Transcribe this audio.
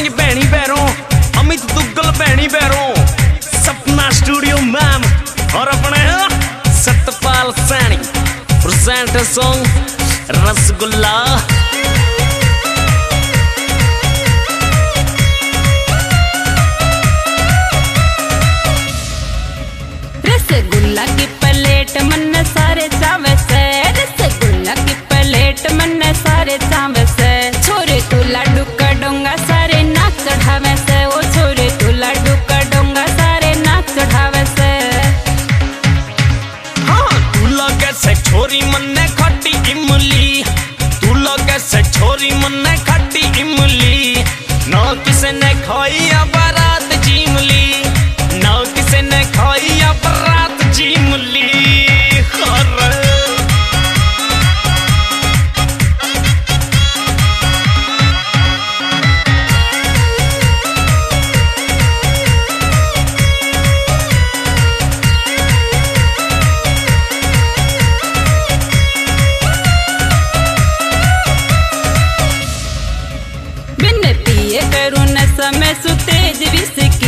सांग भैनी पैरों, अमित दुग्गल भैनी पैरों, सपना स्टूडियो मैम और अपने सतपाल सैनी प्रेजेंट सॉन्ग रसगुल्ला। रसगुल्ला की प्लेट मन सारे चावे से, रसगुल्ला की प्लेट मन सारे चावे से। छोरे तू लाडू का डोंगा सारे नाक चढ़ावे से, ओ छोरे तू लाडू का डोंगा सारे नाक चढ़ावे से। हाँ तू लगे से छोरी मन्ने खट्टी इमली, तू लगे से छोरी मन्ने खट्टी इमली। ना किसी ने खाई या बारात जीमली, ना किसी ने खाई या बारात जीमली। बिन पिए करूँ न समय सुतेज विस्की।